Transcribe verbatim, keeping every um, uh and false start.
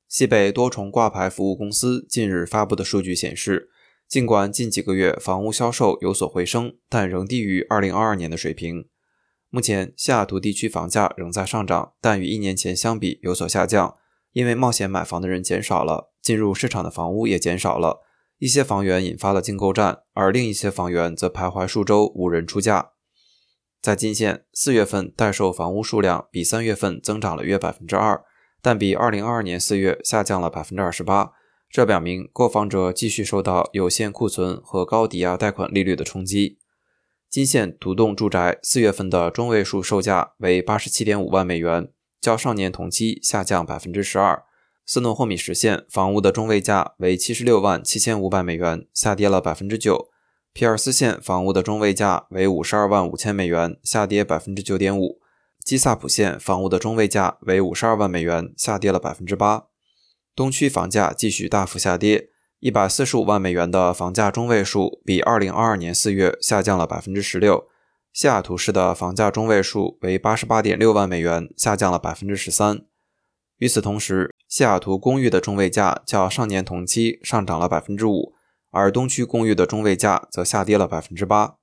西北多重挂牌服务公司近日发布的数据显示，尽管近几个月房屋销售有所回升，但仍低于二零二二年的水平。目前，西雅图地区房价仍在上涨，但与一年前相比有所下降，因为冒险买房的人减少了，进入市场的房屋也减少了，一些房源引发了竞购战，而另一些房源则徘徊数周无人出价。在金县，四月份待售房屋数量比三月份增长了约 百分之二， 但比二零二二年四月下降了 百分之二十八， 这表明购房者继续受到有限库存和高抵押贷款利率的冲击。金县独栋住宅四月份的中位数售价为 八十七点五万美元，较上年同期下降 百分之十二。 斯诺霍米什县房屋的中位价为七十六万七千五百美元，下跌了 百分之九。皮尔斯县房屋的中位价为五十二万五千美元，下跌 百分之九点五。 基萨普县房屋的中位价为五十二万美元，下跌了 百分之八。 东区房价继续大幅下跌，一百四十五万美元的房价中位数比二零二二年四月下降了 百分之十六。 西雅图市的房价中位数为 八十八点六万美元，下降了 百分之十三。 与此同时，西雅图公寓的中位价较上年同期上涨了 百分之五，而东区公寓的中位价则下跌了 百分之八。